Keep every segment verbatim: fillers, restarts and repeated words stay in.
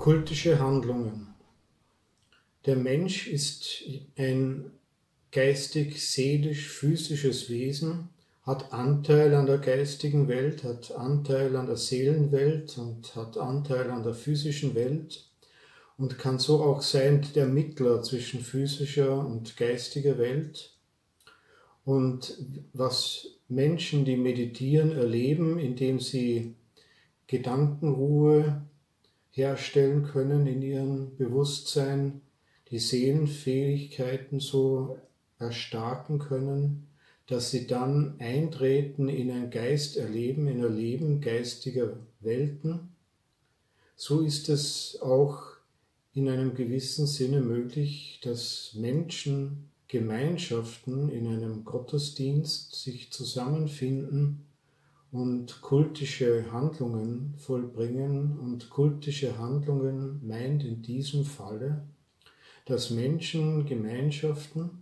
Kultische Handlungen. Der Mensch ist ein geistig-seelisch-physisches Wesen, hat Anteil an der geistigen Welt, hat Anteil an der Seelenwelt und hat Anteil an der physischen Welt und kann so auch sein der Mittler zwischen physischer und geistiger Welt. Und was Menschen, die meditieren, erleben, indem sie Gedankenruhe herstellen können in ihrem Bewusstsein, die Seelenfähigkeiten so erstarken können, dass sie dann eintreten in ein Geisterleben, in ein Leben geistiger Welten. So ist es auch in einem gewissen Sinne möglich, dass Menschen, Gemeinschaften in einem Gottesdienst sich zusammenfinden und kultische Handlungen vollbringen. Und kultische Handlungen meint in diesem Falle, dass Menschen, Gemeinschaften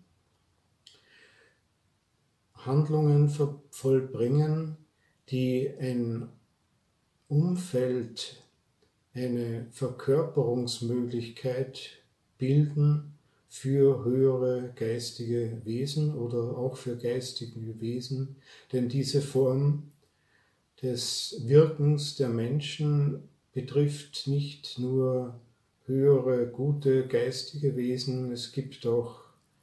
Handlungen vollbringen, die ein Umfeld, eine Verkörperungsmöglichkeit bilden für höhere geistige Wesen oder auch für geistige Wesen, denn diese Form des Wirkens der Menschen betrifft nicht nur höhere, gute geistige Wesen, es gibt auch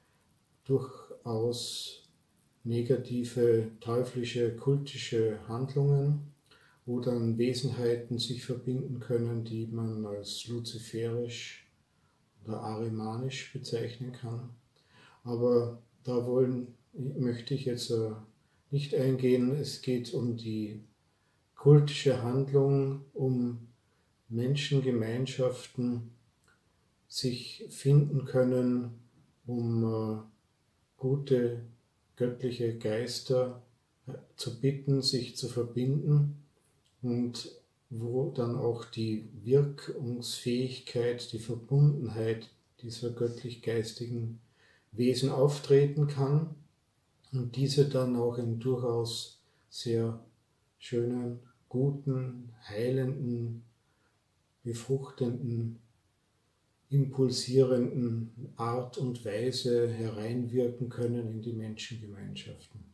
durchaus negative, teuflische, kultische Handlungen, wo dann Wesenheiten sich verbinden können, die man als luziferisch oder arimanisch bezeichnen kann. Aber da wollen, möchte ich jetzt nicht eingehen. Es geht um die kultische Handlung, um Menschengemeinschaften sich finden können, um gute göttliche Geister zu bitten, sich zu verbinden und wo dann auch die Wirkungsfähigkeit, die Verbundenheit dieser göttlich-geistigen Wesen auftreten kann und diese dann auch in durchaus sehr schönen, guten, heilenden, befruchtenden, impulsierenden Art und Weise hereinwirken können in die Menschengemeinschaften.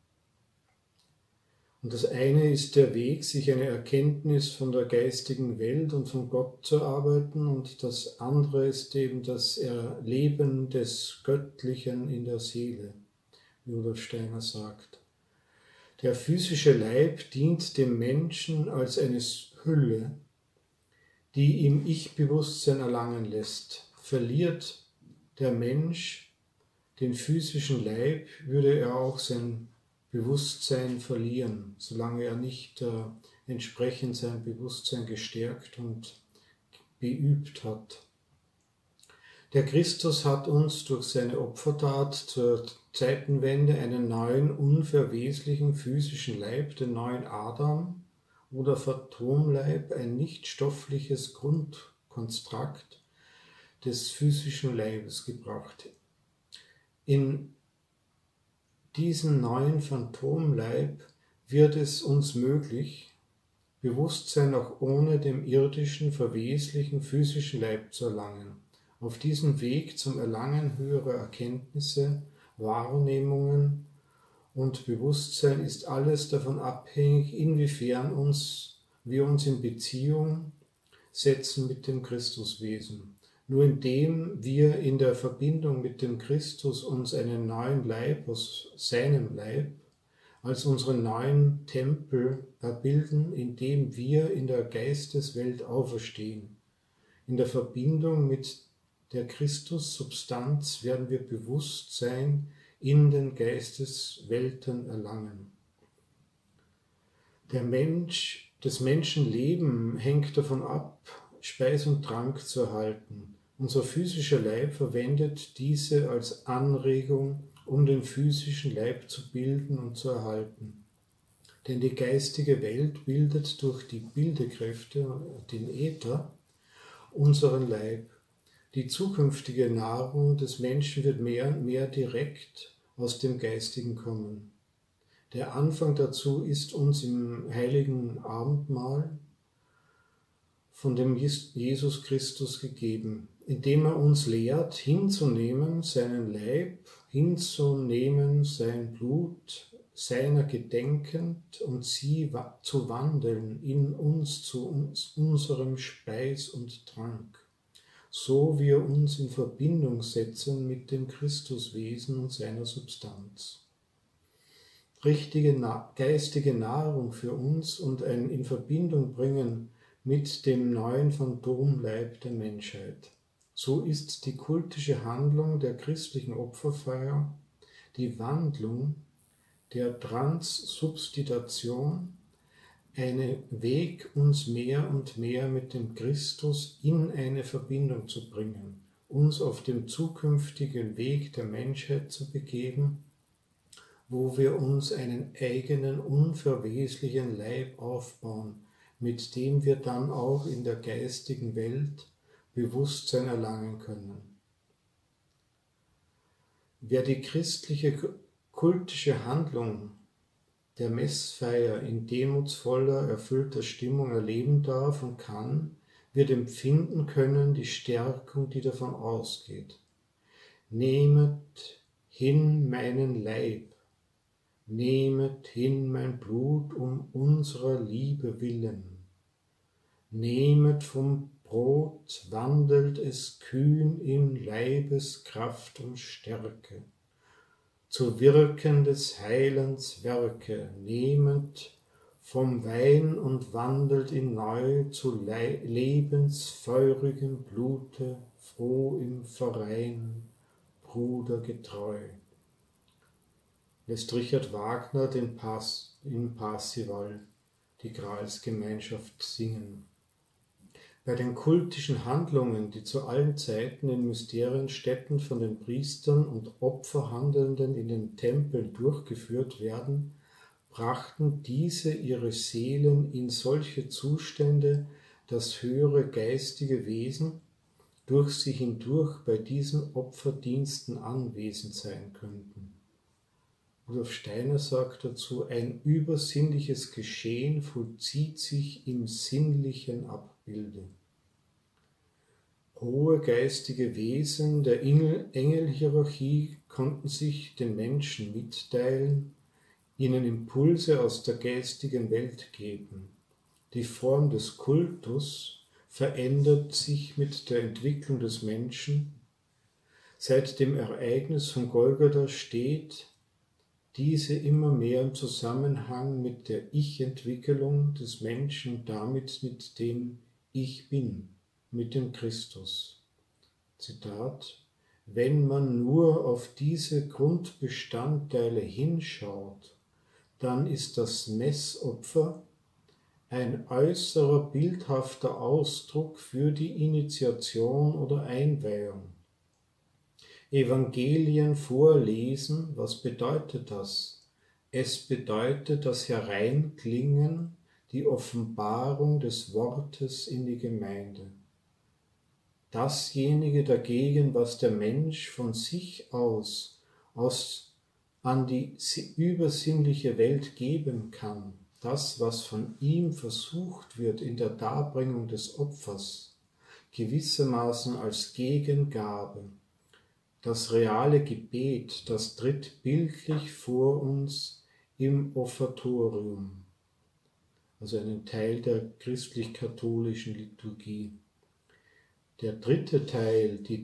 Und das eine ist der Weg, sich eine Erkenntnis von der geistigen Welt und von Gott zu erarbeiten, und das andere ist eben das Erleben des Göttlichen in der Seele, wie Rudolf Steiner sagt. Der physische Leib dient dem Menschen als eine Hülle, die ihm Ich-Bewusstsein erlangen lässt. Verliert der Mensch den physischen Leib, würde er auch sein Bewusstsein verlieren, solange er nicht äh, entsprechend sein Bewusstsein gestärkt und beübt hat. Der Christus hat uns durch seine Opfertat zur Zeitenwende einen neuen, unverweslichen physischen Leib, den neuen Adam oder Phantomleib, ein nicht stoffliches Grundkonstrukt des physischen Leibes gebracht. In diesen neuen Phantomleib wird es uns möglich, Bewusstsein auch ohne dem irdischen, verweslichen physischen Leib zu erlangen. Auf diesem Weg zum Erlangen höherer Erkenntnisse, Wahrnehmungen und Bewusstsein ist alles davon abhängig, inwiefern uns, wir uns in Beziehung setzen mit dem Christuswesen. Nur indem wir in der Verbindung mit dem Christus uns einen neuen Leib aus seinem Leib als unseren neuen Tempel erbilden, indem wir in der Geisteswelt auferstehen. In der Verbindung mit der Christus-Substanz werden wir Bewusstsein in den Geisteswelten erlangen. Der Mensch, das Menschenleben hängt davon ab, Speis und Trank zu erhalten. Unser physischer Leib verwendet diese als Anregung, um den physischen Leib zu bilden und zu erhalten. Denn die geistige Welt bildet durch die Bildekräfte, den Äther, unseren Leib. Die zukünftige Nahrung des Menschen wird mehr und mehr direkt aus dem Geistigen kommen. Der Anfang dazu ist uns im heiligen Abendmahl von dem Jesus Christus gegeben, indem er uns lehrt, hinzunehmen seinen Leib, hinzunehmen sein Blut, seiner gedenkend und sie zu wandeln in uns zu uns, unserem Speis und Trank, so wir uns in Verbindung setzen mit dem Christuswesen und seiner Substanz. Richtige geistige Nahrung für uns und ein in Verbindung bringen mit dem neuen Phantomleib der Menschheit. So ist die kultische Handlung der christlichen Opferfeier die Wandlung der Transsubstitation, ein Weg, uns mehr und mehr mit dem Christus in eine Verbindung zu bringen, uns auf dem zukünftigen Weg der Menschheit zu begeben, wo wir uns einen eigenen, unverweslichen Leib aufbauen, mit dem wir dann auch in der geistigen Welt Bewusstsein erlangen können. Wer die christliche kultische Handlung der Messfeier in demutsvoller, erfüllter Stimmung erleben darf und kann, wird empfinden können die Stärkung, die davon ausgeht. Nehmet hin meinen Leib, nehmet hin mein Blut um unserer Liebe willen. Nehmet vom Brot, wandelt es kühn in Leibeskraft und Stärke. Zu Wirken des Heilands Werke, nehmet vom Wein und wandelt ihn neu zu Le- lebensfeurigem Blute, froh im Verein, Bruder getreu. Lässt Richard Wagner den Pass, in Parsival die Gralsgemeinschaft singen. Bei den kultischen Handlungen, die zu allen Zeiten in Mysterienstätten von den Priestern und Opferhandelnden in den Tempeln durchgeführt werden, brachten diese ihre Seelen in solche Zustände, dass höhere geistige Wesen durch sie hindurch bei diesen Opferdiensten anwesend sein könnten. Rudolf Steiner sagt dazu, ein übersinnliches Geschehen vollzieht sich im sinnlichen Abbilde. Hohe geistige Wesen der Engelhierarchie konnten sich den Menschen mitteilen, ihnen Impulse aus der geistigen Welt geben. Die Form des Kultus verändert sich mit der Entwicklung des Menschen. Seit dem Ereignis von Golgatha steht diese immer mehr im Zusammenhang mit der Ich-Entwicklung des Menschen und damit mit dem Ich Bin, mit dem Christus. Zitat: Wenn man nur auf diese Grundbestandteile hinschaut, dann ist das Messopfer ein äußerer bildhafter Ausdruck für die Initiation oder Einweihung. Evangelien vorlesen, was bedeutet das? Es bedeutet das Hereinklingen, die Offenbarung des Wortes in die Gemeinde. Dasjenige dagegen, was der Mensch von sich aus, aus an die übersinnliche Welt geben kann, das, was von ihm versucht wird in der Darbringung des Opfers, gewissermaßen als Gegengabe, das reale Gebet, das tritt bildlich vor uns im Offertorium, also einen Teil der christlich-katholischen Liturgie. Der dritte Teil, die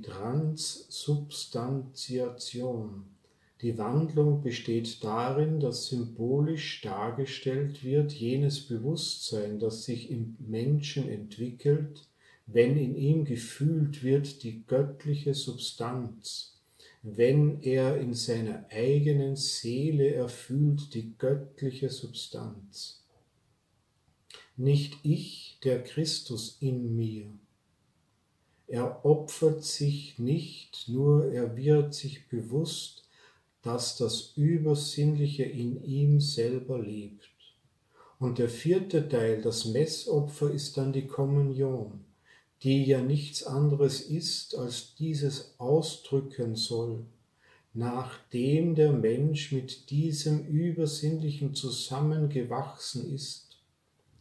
Transsubstantiation. Die Wandlung besteht darin, dass symbolisch dargestellt wird jenes Bewusstsein, das sich im Menschen entwickelt, wenn in ihm gefühlt wird die göttliche Substanz, wenn er in seiner eigenen Seele erfühlt die göttliche Substanz. Nicht ich, der Christus in mir. Er opfert sich nicht, nur er wird sich bewusst, dass das Übersinnliche in ihm selber lebt. Und der vierte Teil, das Messopfer, ist dann die Kommunion, die ja nichts anderes ist, als dieses ausdrücken soll, nachdem der Mensch mit diesem Übersinnlichen zusammengewachsen ist.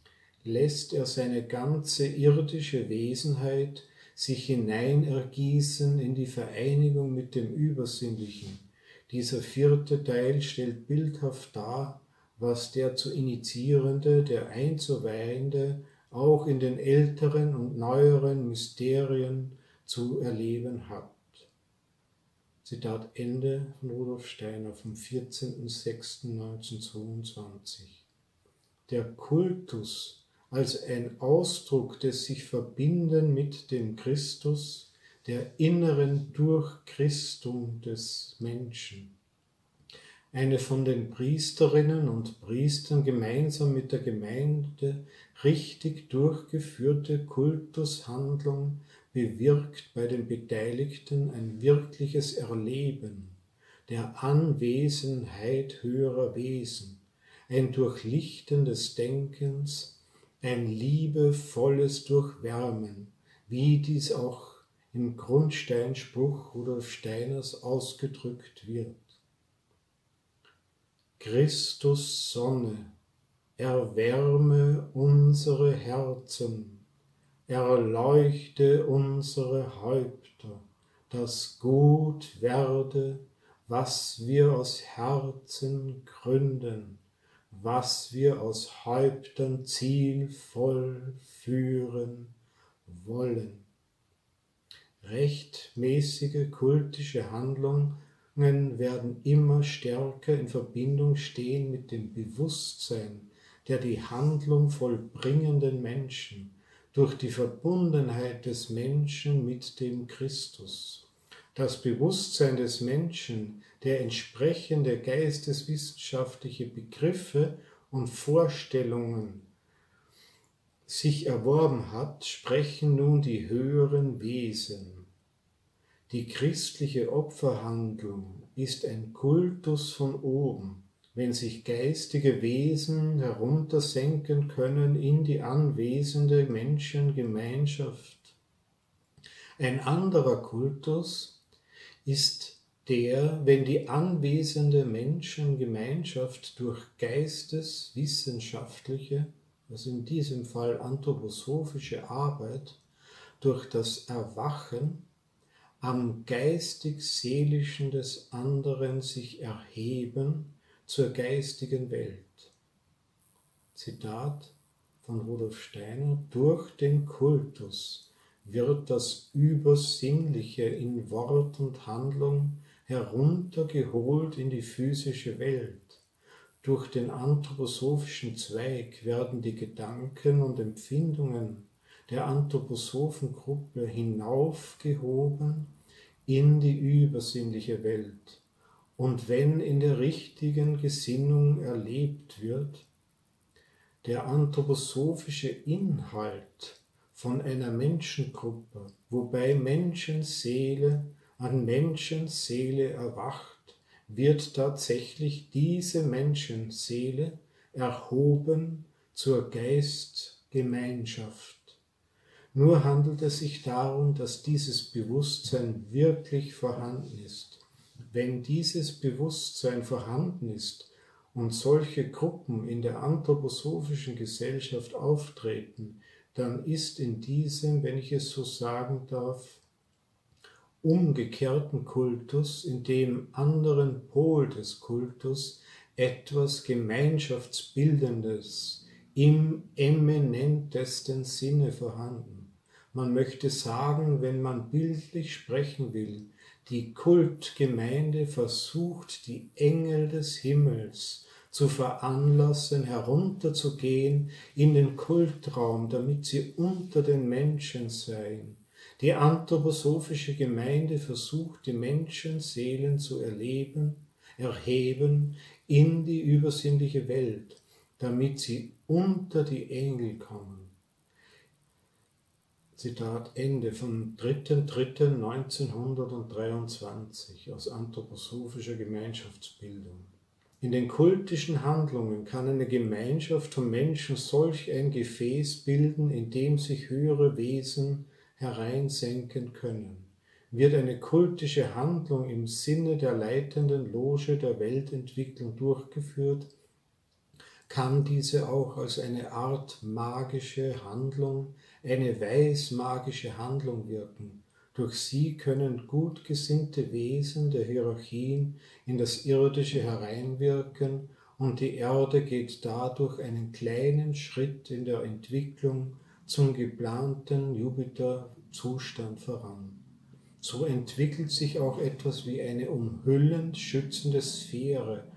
lässt er seine ganze irdische Wesenheit sich hineinergießen in die Vereinigung mit dem Übersinnlichen. Dieser vierte Teil stellt bildhaft dar, was der zu Initiierende, der Einzuweihende, auch in den älteren und neueren Mysterien zu erleben hat. Zitat Ende von Rudolf Steiner vom vierzehnten sechsten neunzehnhundertzweiundzwanzig. Der Kultus als ein Ausdruck des sich Verbinden mit dem Christus, der inneren Durchchristung des Menschen. Eine von den Priesterinnen und Priestern gemeinsam mit der Gemeinde richtig durchgeführte Kultushandlung bewirkt bei den Beteiligten ein wirkliches Erleben der Anwesenheit höherer Wesen, ein Durchlichten des Denkens, ein liebevolles Durchwärmen, wie dies auch im Grundsteinspruch Rudolf Steiners ausgedrückt wird. Christus Sonne, erwärme unsere Herzen, erleuchte unsere Häupter, dass gut werde, was wir aus Herzen gründen, was wir aus Häuptern zielvoll führen wollen. Rechtmäßige kultische Handlungen werden immer stärker in Verbindung stehen mit dem Bewusstsein der die Handlung vollbringenden Menschen durch die Verbundenheit des Menschen mit dem Christus. Das Bewusstsein des Menschen, der entsprechende geisteswissenschaftliche Begriffe und Vorstellungen sich erworben hat, sprechen nun die höheren Wesen. Die christliche Opferhandlung ist ein Kultus von oben, wenn sich geistige Wesen heruntersenken können in die anwesende Menschengemeinschaft. Ein anderer Kultus ist der, wenn die anwesende Menschengemeinschaft durch geisteswissenschaftliche, also in diesem Fall anthroposophische Arbeit, durch das Erwachen am geistig-seelischen des anderen sich erheben zur geistigen Welt. Zitat von Rudolf Steiner: Durch den Kultus wird das Übersinnliche in Wort und Handlung heruntergeholt in die physische Welt. Durch den anthroposophischen Zweig werden die Gedanken und Empfindungen der Anthroposophengruppe hinaufgehoben in die übersinnliche Welt. Und wenn in der richtigen Gesinnung erlebt wird, der anthroposophische Inhalt von einer Menschengruppe, wobei Menschenseele an Menschenseele erwacht, wird tatsächlich diese Menschenseele erhoben zur Geistgemeinschaft. Nur handelt es sich darum, dass dieses Bewusstsein wirklich vorhanden ist. Wenn dieses Bewusstsein vorhanden ist und solche Gruppen in der anthroposophischen Gesellschaft auftreten, dann ist in diesem, wenn ich es so sagen darf, umgekehrten Kultus, in dem anderen Pol des Kultus, etwas Gemeinschaftsbildendes im eminentesten Sinne vorhanden. Man möchte sagen, wenn man bildlich sprechen will, die Kultgemeinde versucht, die Engel des Himmels zu veranlassen, herunterzugehen in den Kultraum, damit sie unter den Menschen seien. Die anthroposophische Gemeinde versucht, die Menschenseelen zu erleben, erheben in die übersinnliche Welt, damit sie unter die Engel kommen. Zitat Ende vom dritten dritten neunzehnhundertdreiundzwanzig aus anthroposophischer Gemeinschaftsbildung. In den kultischen Handlungen kann eine Gemeinschaft von Menschen solch ein Gefäß bilden, in dem sich höhere Wesen hereinsenken können. Wird eine kultische Handlung im Sinne der leitenden Loge der Weltentwicklung durchgeführt, kann diese auch als eine Art magische Handlung, eine weismagische Handlung wirken. Durch sie können gut gesinnte Wesen der Hierarchien in das Irdische hereinwirken und die Erde geht dadurch einen kleinen Schritt in der Entwicklung zum geplanten Jupiter-Zustand voran. So entwickelt sich auch etwas wie eine umhüllend schützende Sphäre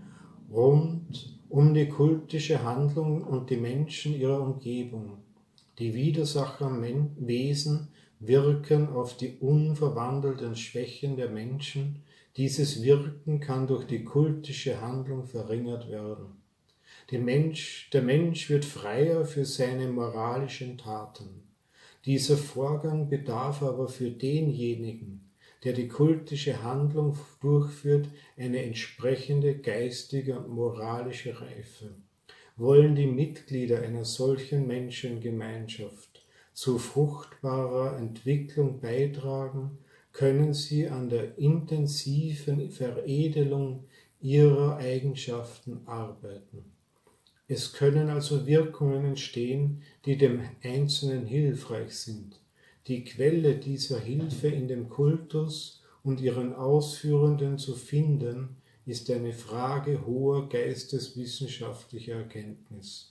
rund um die kultische Handlung und die Menschen ihrer Umgebung. Die Widersacherwesen wirken auf die unverwandelten Schwächen der Menschen. Dieses Wirken kann durch die kultische Handlung verringert werden. Der Mensch, der Mensch wird freier für seine moralischen Taten. Dieser Vorgang bedarf aber für denjenigen, der die kultische Handlung durchführt, eine entsprechende geistige und moralische Reife. Wollen die Mitglieder einer solchen Menschengemeinschaft zu fruchtbarer Entwicklung beitragen, können sie an der intensiven Veredelung ihrer Eigenschaften arbeiten. Es können also Wirkungen entstehen, die dem Einzelnen hilfreich sind. Die Quelle dieser Hilfe in dem Kultus und ihren Ausführenden zu finden, ist eine Frage hoher geisteswissenschaftlicher Erkenntnis.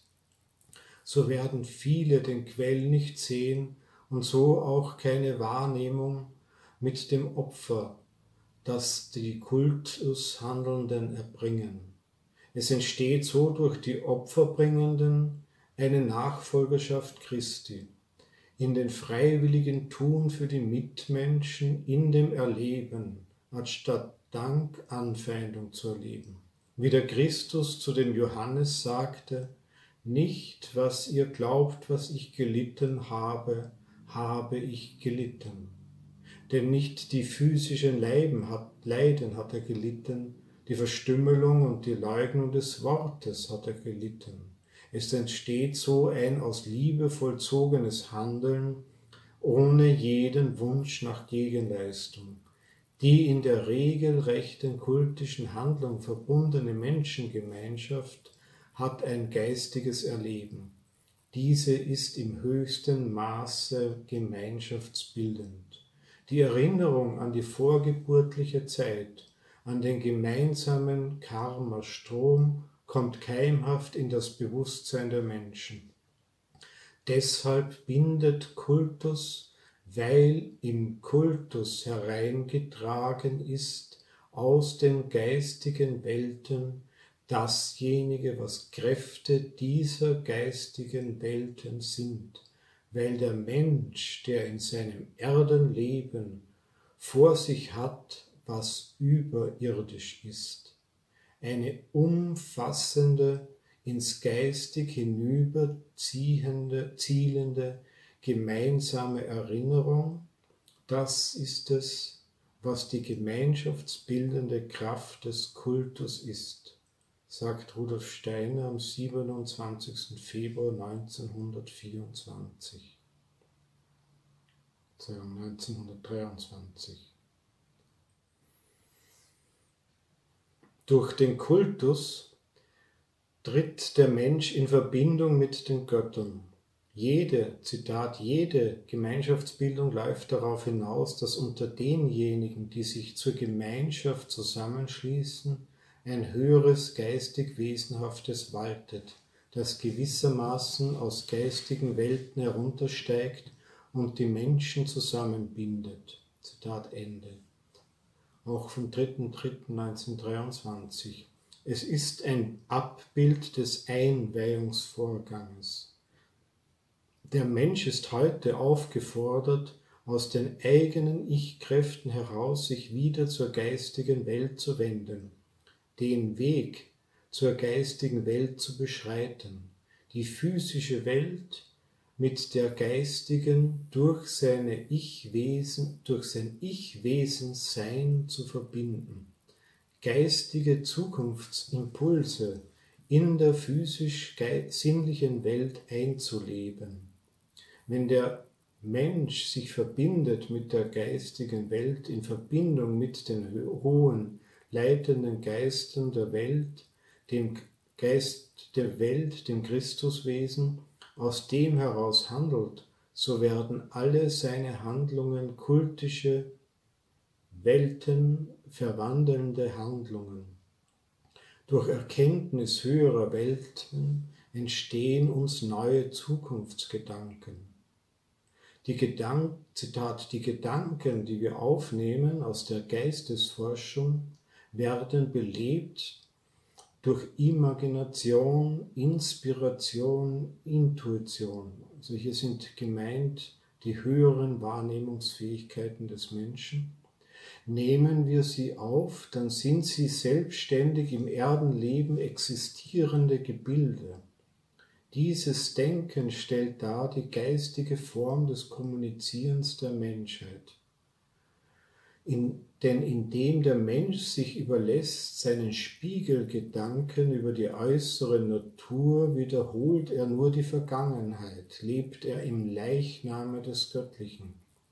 So werden viele den Quell nicht sehen und so auch keine Wahrnehmung mit dem Opfer, das die Kultushandelnden erbringen. Es entsteht so durch die Opferbringenden eine Nachfolgerschaft Christi, in den freiwilligen Tun für die Mitmenschen, in dem Erleben, anstatt Dank Anfeindung zu erleben. Wie der Christus zu dem Johannes sagte, nicht, was ihr glaubt, was ich gelitten habe, habe ich gelitten. Denn nicht die physischen Leiden hat, Leiden hat er gelitten, die Verstümmelung und die Leugnung des Wortes hat er gelitten. Es entsteht so ein aus Liebe vollzogenes Handeln, ohne jeden Wunsch nach Gegenleistung. Die in der regelrechten kultischen Handlung verbundene Menschengemeinschaft hat ein geistiges Erleben. Diese ist im höchsten Maße gemeinschaftsbildend. Die Erinnerung an die vorgeburtliche Zeit, an den gemeinsamen Karma-Strom kommt keimhaft in das Bewusstsein der Menschen. Deshalb bindet Kultus, weil im Kultus hereingetragen ist aus den geistigen Welten dasjenige, was Kräfte dieser geistigen Welten sind, weil der Mensch, der in seinem Erdenleben vor sich hat, was überirdisch ist, eine umfassende, ins Geistig hinüberziehende, zielende, gemeinsame Erinnerung, das ist es, was die gemeinschaftsbildende Kraft des Kultus ist, sagt Rudolf Steiner am siebenundzwanzigsten Februar neunzehnhundertvierundzwanzig. neunzehnhundertdreiundzwanzig. Durch den Kultus tritt der Mensch in Verbindung mit den Göttern. Jede, Zitat, jede Gemeinschaftsbildung läuft darauf hinaus, dass unter denjenigen, die sich zur Gemeinschaft zusammenschließen, ein höheres geistig Wesenhaftes waltet, das gewissermaßen aus geistigen Welten heruntersteigt und die Menschen zusammenbindet. Zitat Ende. Auch vom dritten dritten neunzehnhundertdreiundzwanzig. Es ist ein Abbild des Einweihungsvorganges. Der Mensch ist heute aufgefordert, aus den eigenen Ich-Kräften heraus sich wieder zur geistigen Welt zu wenden, den Weg zur geistigen Welt zu beschreiten, die physische Welt mit der geistigen durch seine Ich-Wesen, durch sein Ich-Wesen-Sein zu verbinden, geistige Zukunftsimpulse in der physisch-sinnlichen Welt einzuleben. Wenn der Mensch sich verbindet mit der geistigen Welt in Verbindung mit den hohen, leitenden Geistern der Welt, dem Geist der Welt, dem Christuswesen, aus dem heraus handelt, so werden alle seine Handlungen kultische, Welten verwandelnde Handlungen. Durch Erkenntnis höherer Welten entstehen uns neue Zukunftsgedanken. Die Gedank, Zitat, die Gedanken, die wir aufnehmen aus der Geistesforschung, werden belebt durch Imagination, Inspiration, Intuition. Also hier sind gemeint die höheren Wahrnehmungsfähigkeiten des Menschen. Nehmen wir sie auf, dann sind sie selbstständig im Erdenleben existierende Gebilde. Dieses Denken stellt dar die geistige Form des Kommunizierens der Menschheit. In, denn indem der Mensch sich überlässt, seinen Spiegelgedanken über die äußere Natur, wiederholt er nur die Vergangenheit, lebt er im Leichname des Göttlichen.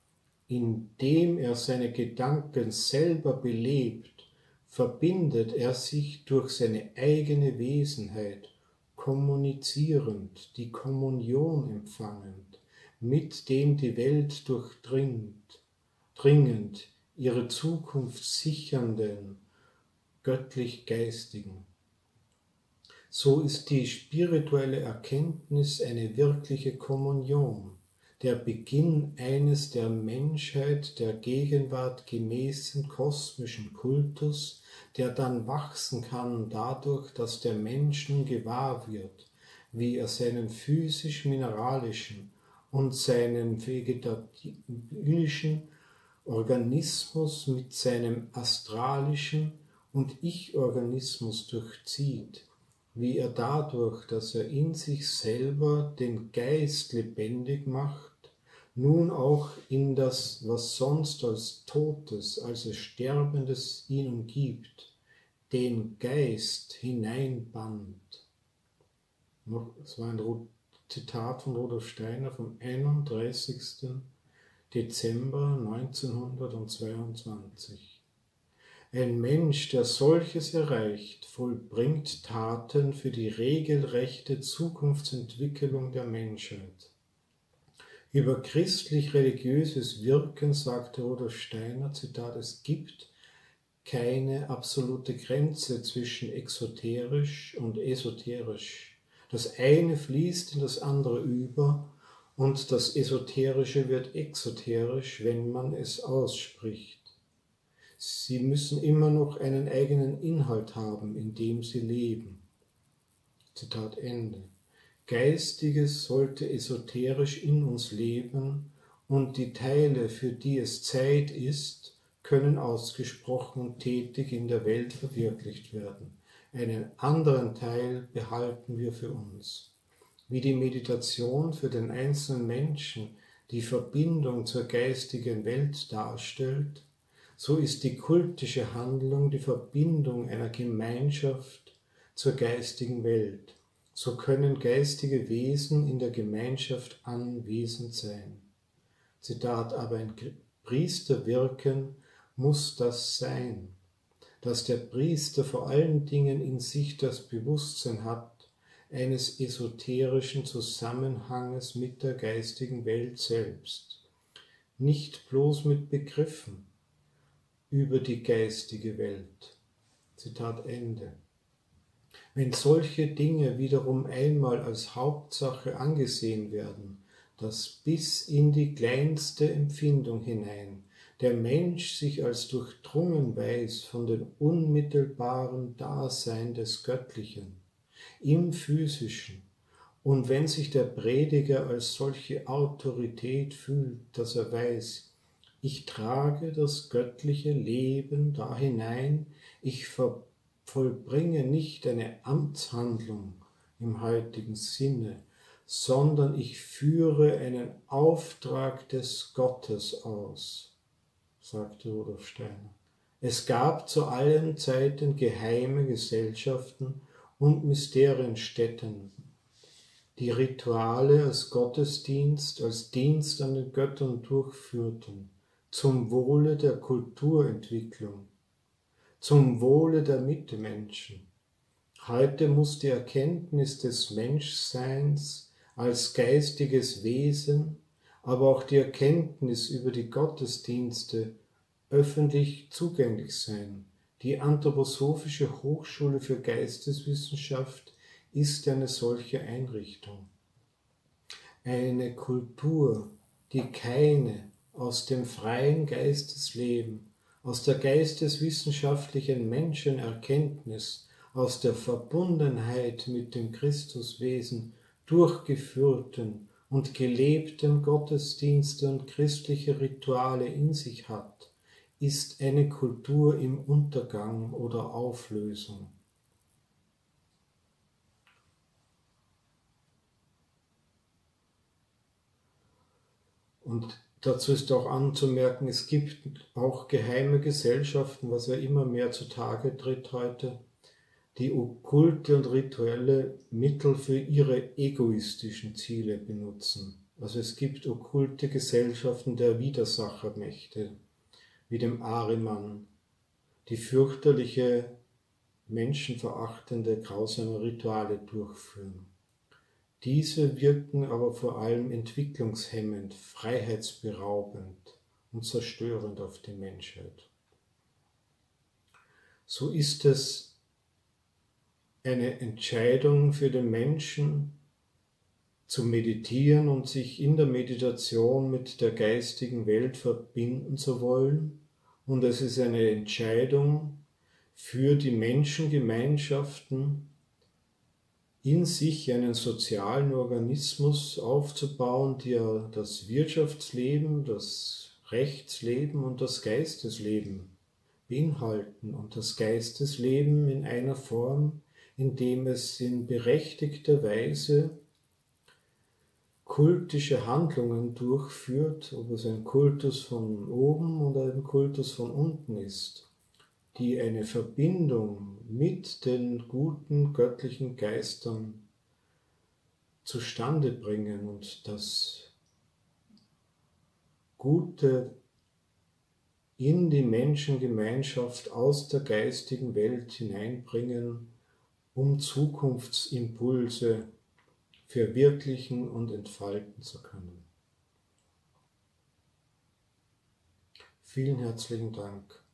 Indem er seine Gedanken selber belebt, verbindet er sich durch seine eigene Wesenheit, kommunizierend, die Kommunion empfangend, mit dem die Welt durchdringt, dringend, ihre Zukunft sichernden, göttlich-geistigen. So ist die spirituelle Erkenntnis eine wirkliche Kommunion, der Beginn eines der Menschheit der Gegenwart gemäßen kosmischen Kultus, der dann wachsen kann dadurch, dass der Mensch nun gewahr wird, wie er seinen physisch-mineralischen und seinen vegetalischen Organismus mit seinem astralischen und Ich-Organismus durchzieht, wie er dadurch, dass er in sich selber den Geist lebendig macht, nun auch in das, was sonst als Totes, also Sterbendes ihn umgibt, den Geist hineinbannt. Das war ein Zitat von Rudolf Steiner vom einunddreißigsten Dezember neunzehnhundertzweiundzwanzig. Ein Mensch, der solches erreicht, vollbringt Taten für die regelrechte Zukunftsentwicklung der Menschheit. Über christlich-religiöses Wirken sagte Rudolf Steiner, Zitat, es gibt keine absolute Grenze zwischen exoterisch und esoterisch. Das eine fließt in das andere über und das Esoterische wird exoterisch, wenn man es ausspricht. Sie müssen immer noch einen eigenen Inhalt haben, in dem sie leben. Zitat Ende. Geistiges sollte esoterisch in uns leben und die Teile, für die es Zeit ist, können ausgesprochen und tätig in der Welt verwirklicht werden. Einen anderen Teil behalten wir für uns. Wie die Meditation für den einzelnen Menschen die Verbindung zur geistigen Welt darstellt, so ist die kultische Handlung die Verbindung einer Gemeinschaft zur geistigen Welt. So können geistige Wesen in der Gemeinschaft anwesend sein. Zitat, aber ein Priesterwirken muss das sein, dass der Priester vor allen Dingen in sich das Bewusstsein hat, eines esoterischen Zusammenhanges mit der geistigen Welt selbst, nicht bloß mit Begriffen über die geistige Welt. Zitat Ende. Wenn solche Dinge wiederum einmal als Hauptsache angesehen werden, dass bis in die kleinste Empfindung hinein der Mensch sich als durchdrungen weiß von dem unmittelbaren Dasein des Göttlichen, im Physischen, und wenn sich der Prediger als solche Autorität fühlt, dass er weiß, ich trage das göttliche Leben da hinein, ich vollbringe nicht eine Amtshandlung im heutigen Sinne, sondern ich führe einen Auftrag des Gottes aus, sagte Rudolf Steiner. Es gab zu allen Zeiten geheime Gesellschaften und Mysterienstätten, die Rituale als Gottesdienst, als Dienst an den Göttern durchführten, zum Wohle der Kulturentwicklung, zum Wohle der Mitmenschen. Heute muss die Erkenntnis des Menschseins als geistiges Wesen, aber auch die Erkenntnis über die Gottesdienste öffentlich zugänglich sein. Die Anthroposophische Hochschule für Geisteswissenschaft ist eine solche Einrichtung. Eine Kultur, die keine aus dem freien Geistesleben, aus der geisteswissenschaftlichen Menschenerkenntnis, aus der Verbundenheit mit dem Christuswesen durchgeführten und gelebten Gottesdienste und christliche Rituale in sich hat, ist eine Kultur im Untergang oder Auflösung. Und dazu ist auch anzumerken, es gibt auch geheime Gesellschaften, was ja immer mehr zutage tritt heute, die okkulte und rituelle Mittel für ihre egoistischen Ziele benutzen. Also es gibt okkulte Gesellschaften der Widersachermächte, wie dem Ahriman, die fürchterliche, menschenverachtende, grausame Rituale durchführen. Diese wirken aber vor allem entwicklungshemmend, freiheitsberaubend und zerstörend auf die Menschheit. So ist es eine Entscheidung für den Menschen, zu meditieren und sich in der Meditation mit der geistigen Welt verbinden zu wollen. Und es ist eine Entscheidung für die Menschengemeinschaften, in sich einen sozialen Organismus aufzubauen, der das Wirtschaftsleben, das Rechtsleben und das Geistesleben beinhalten. Und das Geistesleben in einer Form, in dem es in berechtigter Weise kultische Handlungen durchführt, ob es ein Kultus von oben oder ein Kultus von unten ist, die eine Verbindung mit den guten göttlichen Geistern zustande bringen und das Gute in die Menschengemeinschaft aus der geistigen Welt hineinbringen, um Zukunftsimpulse verwirklichen und entfalten zu können. Vielen herzlichen Dank.